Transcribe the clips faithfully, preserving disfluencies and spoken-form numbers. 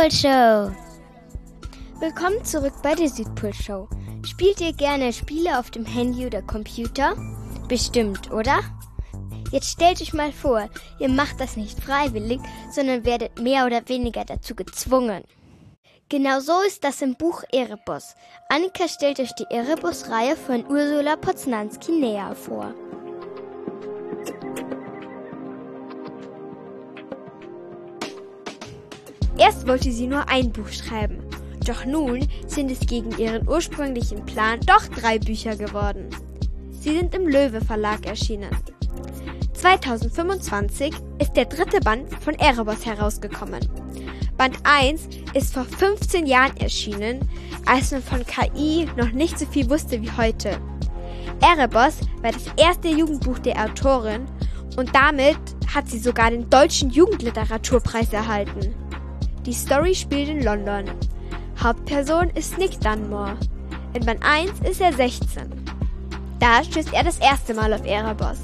Südpol-Show! Willkommen zurück bei der Südpol-Show. Spielt ihr gerne Spiele auf dem Handy oder Computer? Bestimmt, oder? Jetzt stellt euch mal vor, ihr macht das nicht freiwillig, sondern werdet mehr oder weniger dazu gezwungen. Genau so ist das im Buch Erebos. Annika stellt euch die Erebos-Reihe von Ursula Poznanski näher vor. Erst wollte sie nur ein Buch schreiben, doch nun sind es gegen ihren ursprünglichen Plan doch drei Bücher geworden. Sie sind im Löwe Verlag erschienen. zweitausendfünfundzwanzig ist der dritte Band von Erebos herausgekommen. Band eins ist vor fünfzehn Jahren erschienen, als man von K I noch nicht so viel wusste wie heute. Erebos war das erste Jugendbuch der Autorin und damit hat sie sogar den Deutschen Jugendliteraturpreis erhalten. Die Story spielt in London. Hauptperson ist Nick Dunmore. In Band eins ist er sechzehn. Da stößt er das erste Mal auf Erebos.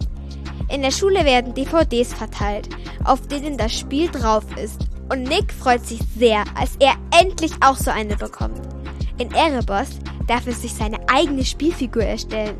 In der Schule werden D V Ds verteilt, auf denen das Spiel drauf ist. Und Nick freut sich sehr, als er endlich auch so eine bekommt. In Erebos darf er sich seine eigene Spielfigur erstellen.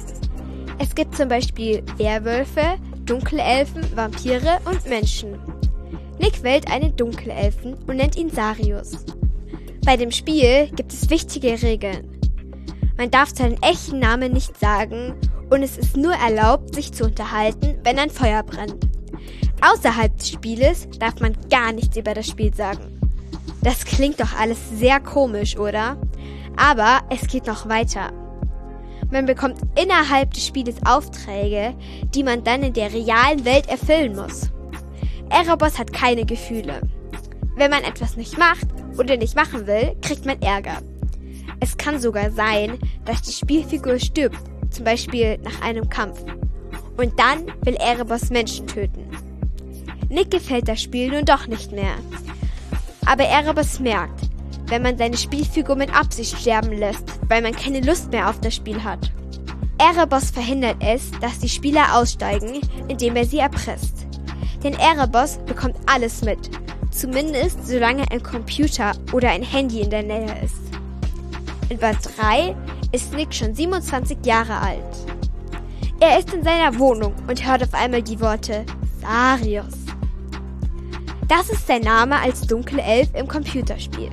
Es gibt zum Beispiel Werwölfe, Dunkelelfen, Vampire und Menschen. Nick wählt einen Dunkelelfen und nennt ihn Sarius. Bei dem Spiel gibt es wichtige Regeln. Man darf seinen echten Namen nicht sagen und es ist nur erlaubt, sich zu unterhalten, wenn ein Feuer brennt. Außerhalb des Spieles darf man gar nichts über das Spiel sagen. Das klingt doch alles sehr komisch, oder? Aber es geht noch weiter. Man bekommt innerhalb des Spieles Aufträge, die man dann in der realen Welt erfüllen muss. Erebos hat keine Gefühle. Wenn man etwas nicht macht oder nicht machen will, kriegt man Ärger. Es kann sogar sein, dass die Spielfigur stirbt, zum Beispiel nach einem Kampf. Und dann will Erebos Menschen töten. Nick gefällt das Spiel nun doch nicht mehr. Aber Erebos merkt, wenn man seine Spielfigur mit Absicht sterben lässt, weil man keine Lust mehr auf das Spiel hat. Erebos verhindert es, dass die Spieler aussteigen, indem er sie erpresst. Denn Erebos bekommt alles mit, zumindest solange ein Computer oder ein Handy in der Nähe ist. In Band drei ist Nick schon siebenundzwanzig Jahre alt. Er ist in seiner Wohnung und hört auf einmal die Worte Sarius. Das ist sein Name als Dunkelelf im Computerspiel.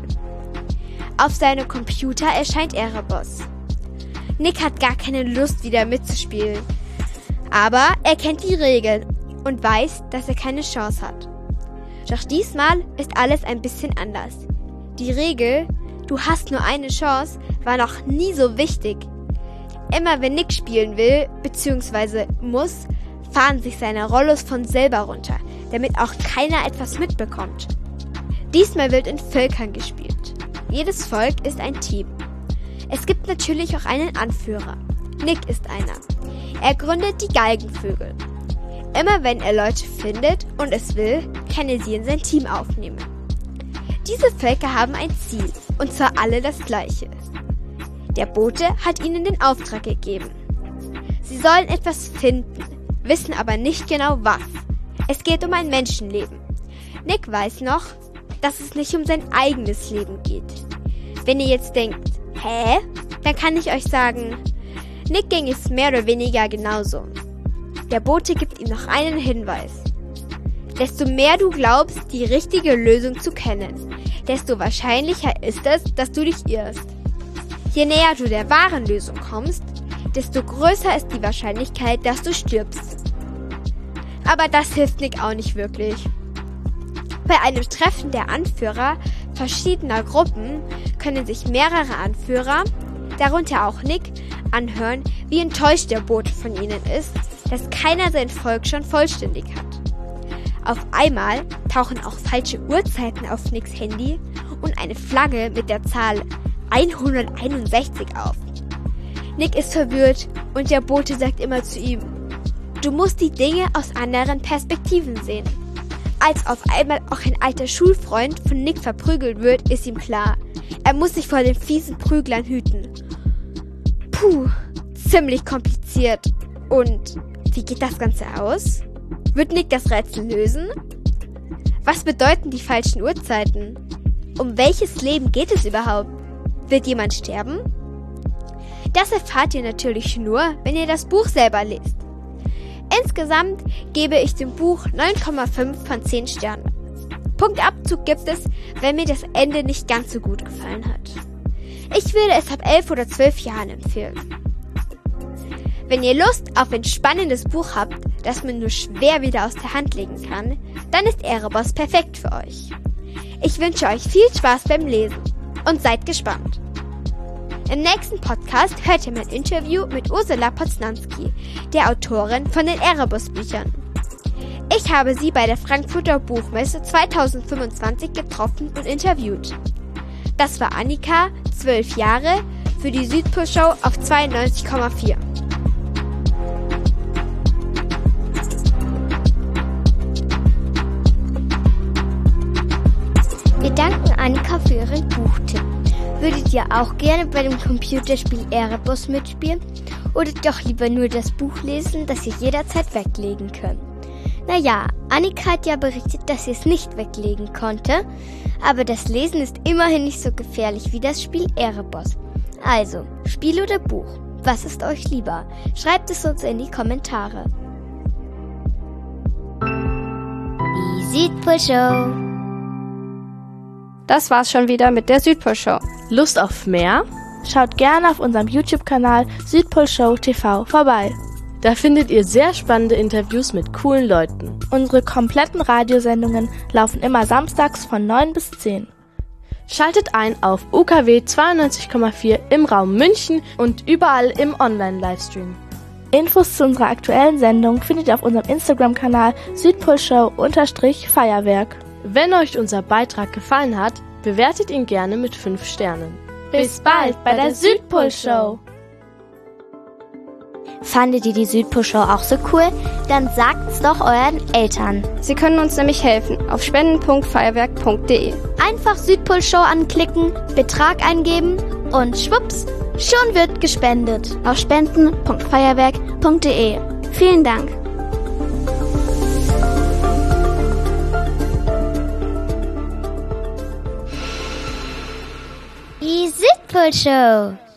Auf seinem Computer erscheint Erebos. Nick hat gar keine Lust, wieder mitzuspielen. Aber er kennt die Regeln und weiß, dass er keine Chance hat. Doch diesmal ist alles ein bisschen anders. Die Regel, du hast nur eine Chance, war noch nie so wichtig. Immer wenn Nick spielen will, bzw. muss, fahren sich seine Rollos von selber runter, damit auch keiner etwas mitbekommt. Diesmal wird in Völkern gespielt. Jedes Volk ist ein Team. Es gibt natürlich auch einen Anführer. Nick ist einer. Er gründet die Galgenvögel. Immer wenn er Leute findet und es will, kann er sie in sein Team aufnehmen. Diese Völker haben ein Ziel, und zwar alle das gleiche. Der Bote hat ihnen den Auftrag gegeben. Sie sollen etwas finden, wissen aber nicht genau was. Es geht um ein Menschenleben. Nick weiß noch, dass es nicht um sein eigenes Leben geht. Wenn ihr jetzt denkt, hä? Dann kann ich euch sagen, Nick ging es mehr oder weniger genauso. Der Bote gibt ihm noch einen Hinweis. Desto mehr du glaubst, die richtige Lösung zu kennen, desto wahrscheinlicher ist es, dass du dich irrst. Je näher du der wahren Lösung kommst, desto größer ist die Wahrscheinlichkeit, dass du stirbst. Aber das hilft Nick auch nicht wirklich. Bei einem Treffen der Anführer verschiedener Gruppen können sich mehrere Anführer, darunter auch Nick, anhören, wie enttäuscht der Bote von ihnen ist, dass keiner sein Volk schon vollständig hat. Auf einmal tauchen auch falsche Uhrzeiten auf Nicks Handy und eine Flagge mit der Zahl hunderteinundsechzig auf. Nick ist verwirrt und der Bote sagt immer zu ihm, du musst die Dinge aus anderen Perspektiven sehen. Als auf einmal auch ein alter Schulfreund von Nick verprügelt wird, ist ihm klar, er muss sich vor den fiesen Prüglern hüten. Puh, ziemlich kompliziert. Und wie geht das Ganze aus? Wird Nick das Rätsel lösen? Was bedeuten die falschen Uhrzeiten? Um welches Leben geht es überhaupt? Wird jemand sterben? Das erfahrt ihr natürlich nur, wenn ihr das Buch selber lest. Insgesamt gebe ich dem Buch neun Komma fünf von zehn Sternen. Punktabzug gibt es, wenn mir das Ende nicht ganz so gut gefallen hat. Ich würde es ab elf oder zwölf Jahren empfehlen. Wenn ihr Lust auf ein spannendes Buch habt, das man nur schwer wieder aus der Hand legen kann, dann ist Erebos perfekt für euch. Ich wünsche euch viel Spaß beim Lesen und seid gespannt. Im nächsten Podcast hört ihr mein Interview mit Ursula Poznanski, der Autorin von den Erebos-Büchern. Ich habe sie bei der Frankfurter Buchmesse zweitausendfünfundzwanzig getroffen und interviewt. Das war Annika, zwölf Jahre, für die Südpol-Show auf zweiundneunzig Komma vier. Wir danken Annika für ihren Buchtipp. Würdet ihr auch gerne bei dem Computerspiel Erebos mitspielen? Oder doch lieber nur das Buch lesen, das ihr jederzeit weglegen könnt? Naja, Annika hat ja berichtet, dass sie es nicht weglegen konnte, aber das Lesen ist immerhin nicht so gefährlich wie das Spiel Erebos. Also, Spiel oder Buch? Was ist euch lieber? Schreibt es uns in die Kommentare. Die Südpol-Show. Das war's schon wieder mit der Südpol-Show. Lust auf mehr? Schaut gerne auf unserem YouTube-Kanal Südpol-Show T V vorbei. Da findet ihr sehr spannende Interviews mit coolen Leuten. Unsere kompletten Radiosendungen laufen immer samstags von neun bis zehn. Schaltet ein auf U K W zweiundneunzig Komma vier im Raum München und überall im Online-Livestream. Infos zu unserer aktuellen Sendung findet ihr auf unserem Instagram-Kanal Südpolshow-Feuerwerk. Wenn euch unser Beitrag gefallen hat, bewertet ihn gerne mit fünf Sternen. Bis bald bei der Südpol-Show! Fandet ihr die Südpol-Show auch so cool? Dann sagt's doch euren Eltern. Sie können uns nämlich helfen auf spenden punkt feuerwerk punkt de. Einfach Südpol-Show anklicken, Betrag eingeben und schwupps, schon wird gespendet. Auf spenden punkt feuerwerk punkt de. Vielen Dank. Die Südpol-Show.